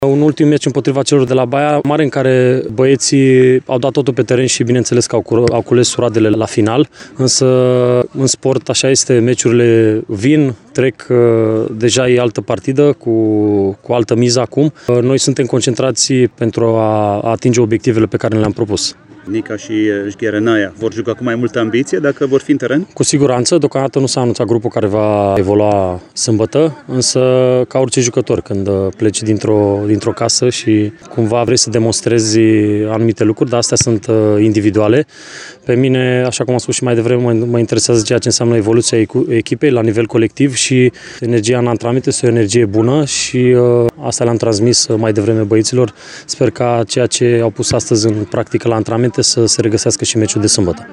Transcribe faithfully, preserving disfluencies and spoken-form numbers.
Un ultim meci împotriva celor de la Baia Mare, în care băieții au dat totul pe teren și bineînțeles că au, au cules suroadele la final, însă în sport așa este, meciurile vin, trec, deja e altă partidă cu, cu altă miză acum. Noi suntem concentrați pentru a atinge obiectivele pe care le-am propus. Nica și Șgherenaia vor juca cu mai multă ambiție dacă vor fi în teren? Cu siguranță, deocamdată nu s-a anunțat grupul care va evolua sâmbătă, însă ca orice jucător, când pleci dintr-o, dintr-o casă și cumva vrei să demonstrezi anumite lucruri, dar astea sunt individuale. Pe mine, așa cum am spus și mai devreme, mă, mă interesează ceea ce înseamnă evoluția echipei la nivel colectiv și energia în antrenament este o energie bună și uh, asta le-am transmis mai devreme băieților. Sper ca ceea ce au pus astăzi în practică la antrenamente să se regăsească și meciul de sâmbătă.